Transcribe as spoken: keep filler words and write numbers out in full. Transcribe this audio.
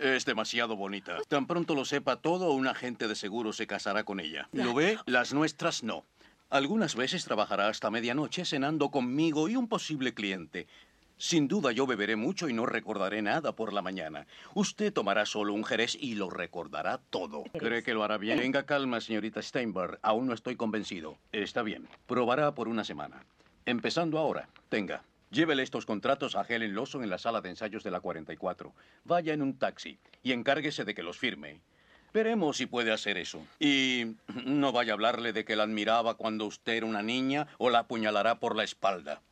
Es demasiado bonita. Tan pronto lo sepa todo, un agente de seguro se casará con ella. ¿Lo ve? Las nuestras no. Algunas veces trabajará hasta medianoche cenando conmigo y un posible cliente. Sin duda yo beberé mucho y no recordaré nada por la mañana. Usted tomará solo un jerez y lo recordará todo. ¿Cree que lo hará bien? Tenga calma, señorita Steinberg. Aún no estoy convencido. Está bien. Probará por una semana. Empezando ahora. Tenga. Llévele estos contratos a Helen Lawson en la sala de ensayos de la cuarenta y cuatro. Vaya en un taxi y encárguese de que los firme. Veremos si puede hacer eso. Y no vaya a hablarle de que la admiraba cuando usted era una niña o la apuñalará por la espalda.